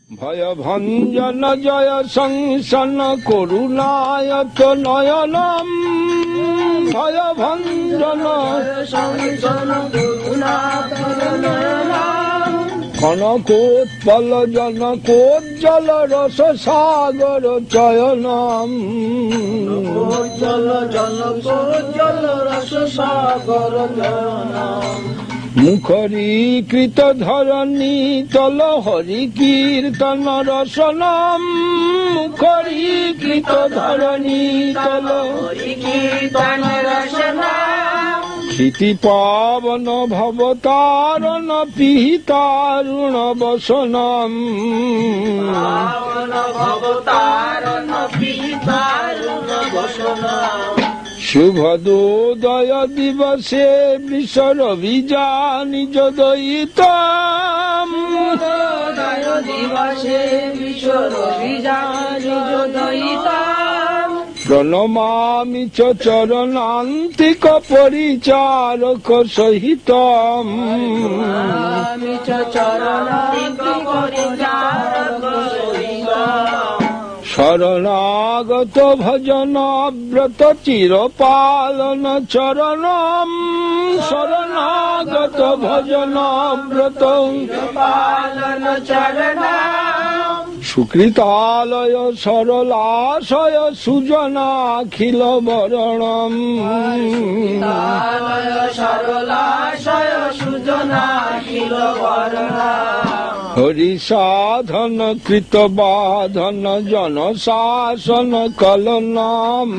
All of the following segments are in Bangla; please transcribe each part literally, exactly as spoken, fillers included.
ভয় ভঞ্জন জয় সংসন করুণায়ত নয়নম ভয় ভঞ্জন সংসন করুণায়ত নয়নম কনকোৎপল জনকোজ্জ্বল রস সাগর চয়নম জল জনকোজ্জ্বল রস সাগর চয়নম মুখরীকৃত ধরণী তল হরি কীর্তন রসনম মুখরীকৃত ধরণী তল হরি কীর্তন রসনম ক্ষিতি পাবন ভবতারণ পিহিতারুণ বসনম পাবন ভবতারণ পিহিতারুণ বসনম শুভদোদয় দিবসে বৃষরবিজা নিজ দয়িতম শুভদোদয় দিবসে বৃষরবিজা নিজ দয়িতম প্রণমামি চ চরণান্তিক পরিচারক সহিতম প্রণমামি চ চরণান্তিক পরিচারক সহিতম শরণাগত ভজন ব্রত চিরপালন চরণম শরণাগত ভজন ব্রত চিরপালন চরণম সুকৃতালয় সরলাশয় সুজনাখিল বরণম সুকৃতালয় সরলাশয় সুজনাখিল বরণম হরি সাধন কৃত বাধন জন শাসন কলনাম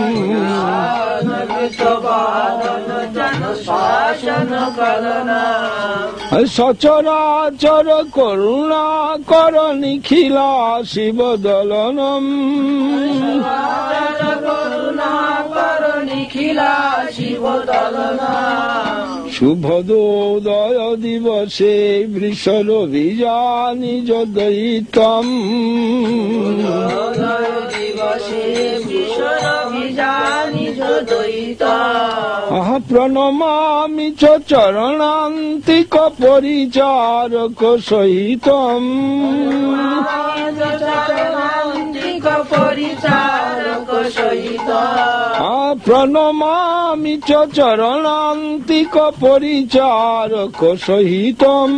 সচরাচর করুণা কর নিখিলা শিব দলনম করুণা কর নিখিলা শিব দলনম শুভদোদয় দিবসে বৃষরবিজা নিজ দয়িতম আহ প্রণমামি চ চরণান্তিক পরিচারক সহিতম পরিচারক সহিতম প্রণমামি চ চরণান্তিক পরিচারক সহিতম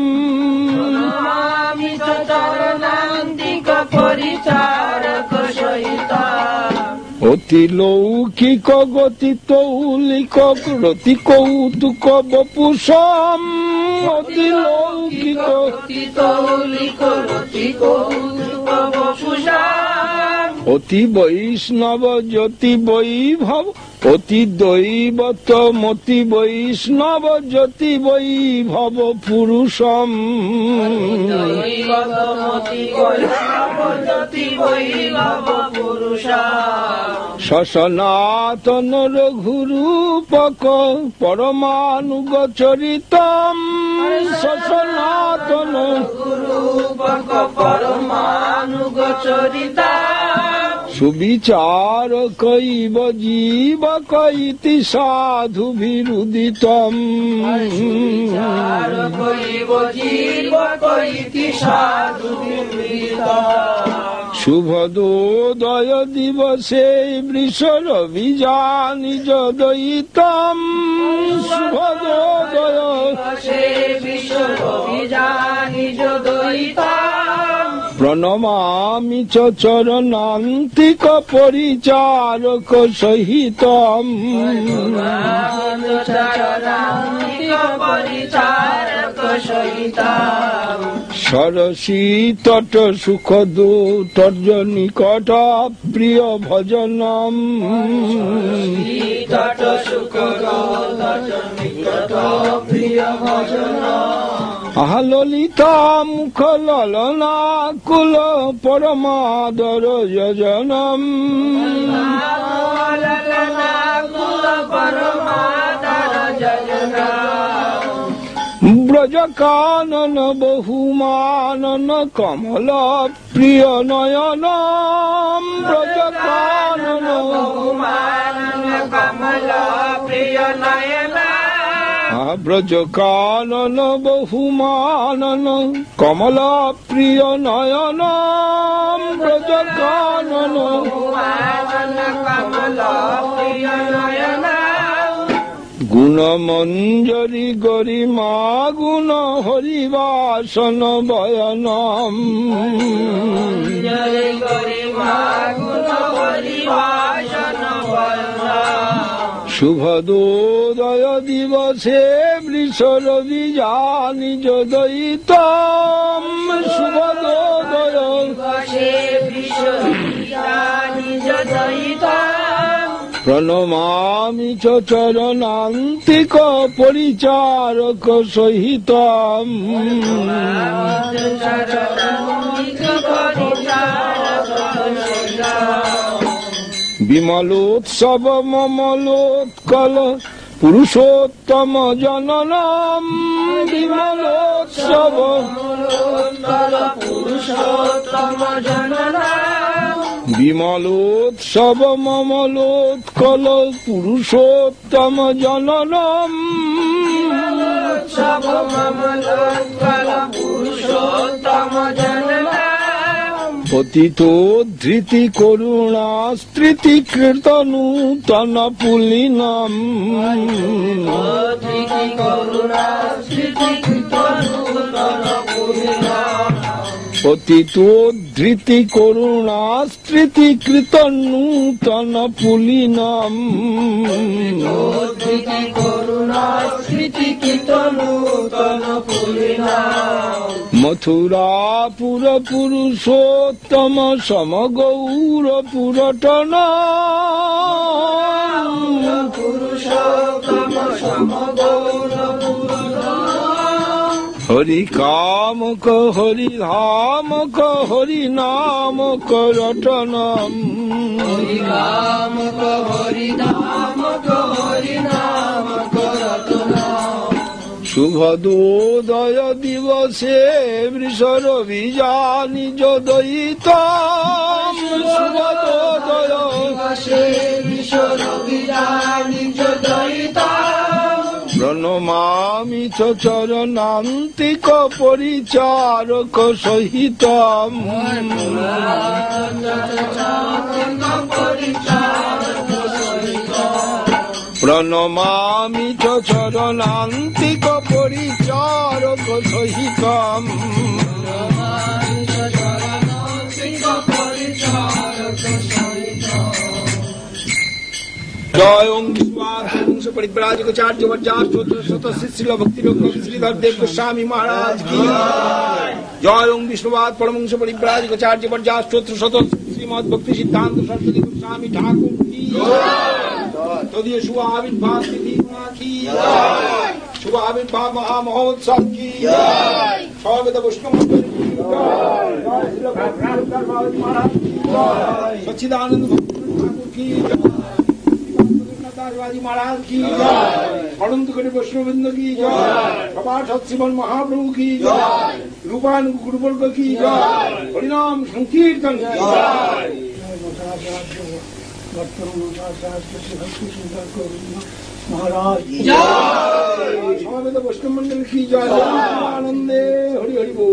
চরণান্তিক পরিচারক সহিতম অতি লৌকিক গতি তৌলিক রতি কৌতুক বপুষম অতি লৌকিক গতি তৌলিক রতি কৌতুক বপুষম অতি বৈষ্ণব জ্যোতি বৈভব অতি দৈবত মতি বৈষ্ণব জ্যোতি বৈভব পুরুষম সসনাতন রঘুরূপক পরমানুগ চরিতম সসনাতন রঘুরূপক পরমানুগ চরিতম সুবিচার কৈব জীব কৈতি সাধু বিরুদিতম শুভদোদয় দিবসে বৃষরবিজা নিজ দয়িতম শুভদোদয় বৃষরবিজা নিজ দয়িতম প্রণমামি চ চরণান্তিক পরিচারক সহিতম সরসী তট সুখ দূতর্য নিকট প্রিয় ভজনম তট সুখ প্রিয় ভজনম আহা ললিতা মুখ ললনা কুল পরমাদর যজনম ব্রজ কানন বহুমানন কমল প্রিয় নয়নম ব্রজ কানন বহুমানন কমল প্রিয় নয়ন ব্রজ কানন বহুমানন কমলা প্রিয় নয়ন ব্রজ কানন গুণমঞ্জরি গরিমা গুণ হরিবাসন বয়নম শুভদোদয় দিবসে বৃষরবি জানি যদয়িতম শুভদোদয় প্রণমামি চ চরণান্তিক পরিচারক সহিতম বিমলোৎসব মমলোৎকল পুরুষোত্তম জননম বিমলোৎসব পুরুষোত্তম জননম বিমলোৎসব মমলোৎকল পুরুষোত্তম জননম পুরুষোত্তম জননম পতিত ধৃতি করুণা স্মৃতি কৃত নূতন পুলিনম পতিত ধৃতি করুণা স্মৃতি কৃত নূতন পুলিনম মথুরাপুর পুরুষোত্তম সমগৌর পুরটন হরি কামক হরি ধামক হরি নামক রটনম হরি কামক হরি ধামক হরি নামক রটনম শুভদোদয় দিবসে বৃষরবি জানি যদয়িতম শুভদোদয় দিবসে বৃষরবি জানি যদয়িতম প্রণমামি চ চরণান্তিক পরিচারক সহিতম প্রণমামি চ চরণান্তিক পরিচারক সহিতম জয় ওম বিষ্ণু পরিব্রাজকাচার্য বর্যাশ্চোত্র শত শিল ভক্তি শ্রীধর দেব গোস্বামী মহারাজ কি জয় ওম বিষ্ণুবাদ পরমংশ পরিব্রাজকাচার্য বর্যাশ্চোত্র শত শ্রীমদ ভক্তি সিদ্ধান্ত সরস্বতী গোস্বামী ঠাকুর কি তদীয় শুভ আবির্ভাব তিথি কি শুভ আবির্ভাব মহা মহোৎসব কি সমবেত বৈষ্ণব সচ্চিদানন্দ ঠাকুর কি महाराज की अनंत कोटि वैष्णववृंद की सभा सत्श्रीमन महाप्रभु की रूपानु गुरुवर्ग की हरिनाम संकीर्तन की महाराज समवेत वैष्णव मंडल की जय आनंदे हरि हरि बोल.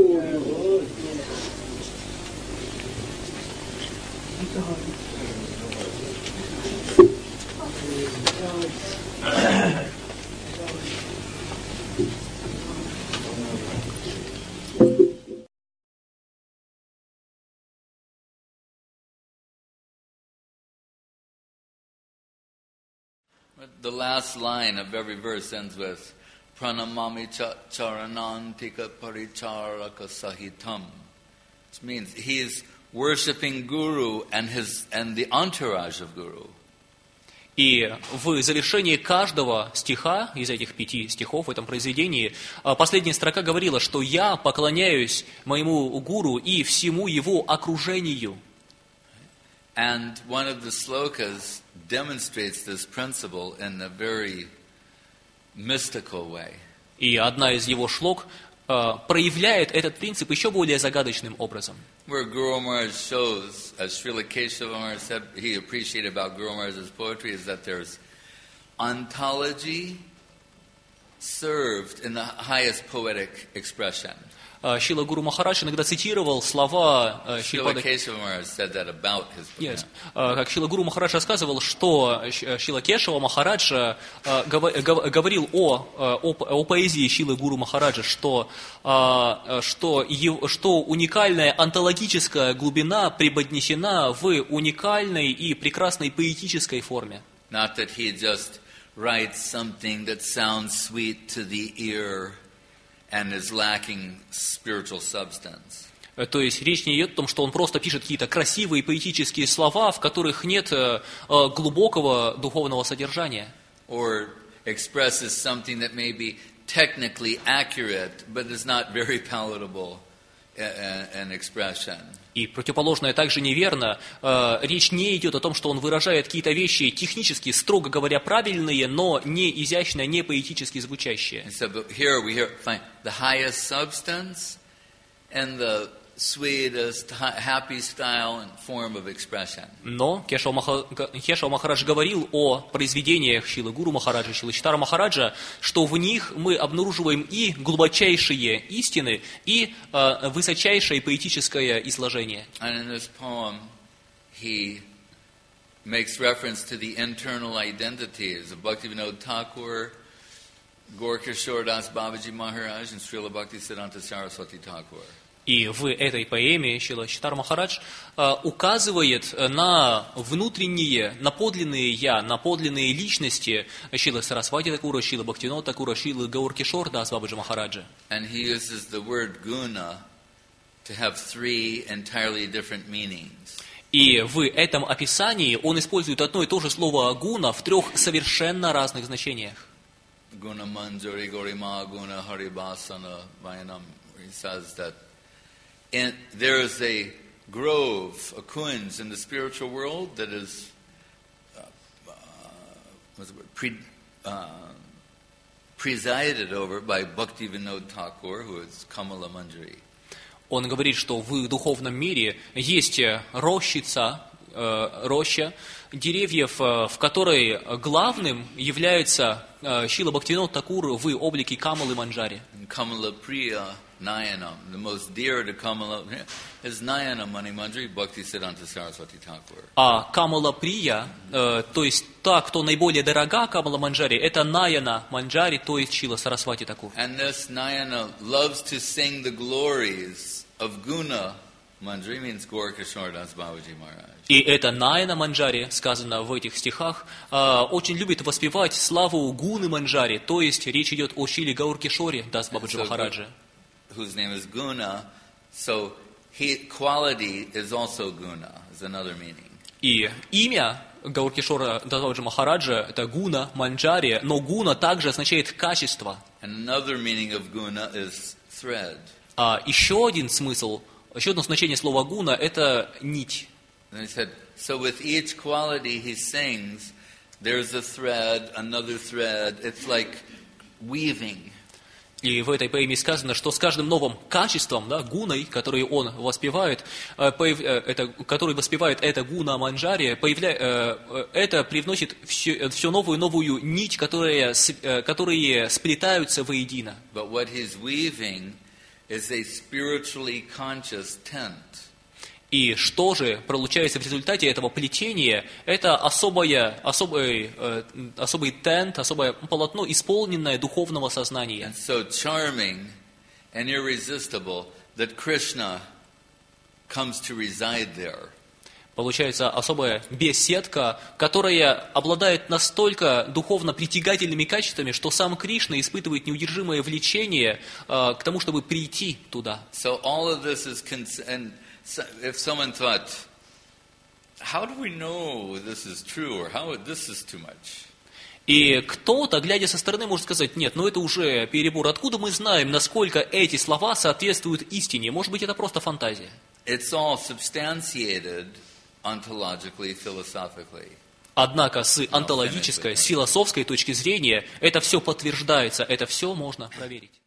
The last line of every verse ends with Pranamami charanantika paricharaka sahitam. Which means he is worshipping Guru and his and the entourage of Guru. И в завершении каждого стиха, из этих пяти стихов в этом произведении, последняя строка говорила, что я поклоняюсь моему гуру и всему его окружению. And one of the slokas demonstrates this principle in a very mystical way. И одна из его шлок Uh, проявляет этот принцип еще более загадочным образом. Where Guru Maharaj shows, as Srila Keshava Maharaj said, he appreciated about Guru Maharaj's poetry is that there's ontology, served in the highest poetic expression. Шила Гуру Махарадж иногда цитировал слова Srila Шрипада... Keshava Maharaj said that about his book. Yes. Как Шила Гуру Махарадж рассказывал, что Шила Кешава Махарадж говорил о, о, о поэзии Шилы Гуру Махараджа, что, что, что уникальная онтологическая глубина преподнесена в уникальной и прекрасной поэтической форме. Not that he just writes something that sounds sweet to the ear and is lacking spiritual substance. То есть речь не идет о том, что он просто пишет какие-то красивые поэтические слова, в которых нет глубокого духовного содержания. Or expresses something that may be technically accurate, but is not very palatable in expression. И противоположное также неверно. Речь не идет о том, что он выражает какие-то вещи технически, строго говоря, правильные, но не изящно, не поэтически звучащие. So here we hear find the highest substance and the sweetest, happy style and form of expression. Но Кешава Маха... Махарадж говорил о произведениях Шилы Гуру Махараджа, Шилы Читара Махараджа, что в них мы обнаруживаем и глубочайшие истины, и э, высочайшее поэтическое изложение. And in this poem, he makes reference to the internal identities of Bhaktivinoda Thakur, Gaura-Kishora Das Babaji Maharaj, and Srila Bhaktisiddhanta Saraswati Thakur. И в этой поэме Шила Читара Махарадж э, указывает на внутренние, на подлинные «я», на подлинные личности Шилы Сарасвати Такура, Шилы Бхактивинода Такура, Шилы Gaura-Kishora Das Babaji Махараджа. And he uses the word guna to have three entirely different meanings. И в этом описании он использует одно и то же слово «гуна» в трех совершенно разных значениях. Guna manjari gorima guna haribasana vayanam. He says that And there is a grove, a kunj in the spiritual world that is uh, uh, what's the word? Pre, uh, presided over by Bhaktivinoda Thakur, who is Kamala Manjari. Он говорит, что в духовном мире есть рощица, э, роща деревьев, э, в которой главным является э, Шила Бхактивинода Такур в облике Камалы Манджари. Kamala Priya Nayanam, the most dear to Kamala is Nayanam Mani Manjari Bhaktisiddhanta Saraswati Thakur. А Камала Прия, э, то есть та, кто наиболее дорога Камала Манджари, это Наяна Манджари, то есть Шила Сарасвати Такур. And this Nayana loves to sing the glories of Guna Manjari, means Gaura-Kishora Das Babaji Maharaj. И это Наяна Манджари, сказано в этих стихах, э, очень любит воспевать славу Гуны Манджари, то есть речь идет о Шиле Gaura-Kishore Das Babaji Махараджа. Whose name is Guna, so he, quality is also Guna, is another meaning. И имя Gaura-Kishora Das Babaji Махараджа это Гуна Манджари, но Гуна также означает качество. And another meaning of Guna is thread. А еще один смысл, еще одно значение слова Гуна это нить. And he said, so with each quality he sings, there's a thread, another thread. It's like weaving. И в этой поэме сказано, что с каждым новым качеством, да, гуной, который он воспевает, появ, это, который воспевает это гуна Манджари, появля, это привносит все, все новую и новую нить, которые, которые сплетаются воедино. But what he's weaving is a spiritually conscious tent. И что же получается в результате этого плетения? Это особое, особый, э, особый тент, особое полотно, исполненное духовного сознания. And so charming and irresistible that Krishna comes to reside there. Получается особая беседка, которая обладает настолько духовно притягательными качествами, что сам Кришна испытывает неудержимое влечение э, к тому, чтобы прийти туда. So all of this is cons- and So if someone thought, how do we know this is true, or how this is too much? И кто-то, глядя со стороны, может сказать, нет, ну это уже перебор. Откуда мы знаем, насколько эти слова соответствуют истине? Может быть, это просто фантазия. It's all substantiated ontologically, philosophically. Однако с онтологической, с философской точки зрения это все подтверждается, это все можно проверить.